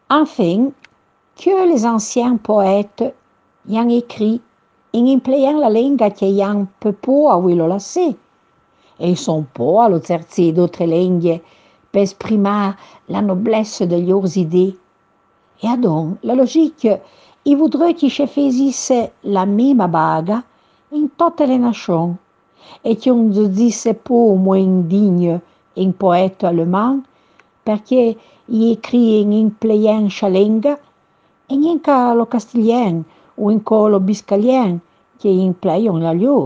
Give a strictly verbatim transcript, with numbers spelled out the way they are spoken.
Enfin, que les anciens poètes y ont écrit en employant la langue che un peu a quello la sé, e son po a l'esercizio d'autres langues per esprimere la noblesse de leurs idées. Et donc, la logique, il voudrait que je faisisse la même baga in tutte le nations, et qu'on ne dise pas moins digne un poète allemand, perché il écrit en employant sa langue, e non que le castilien ou en que le biscalien, che employant la loro.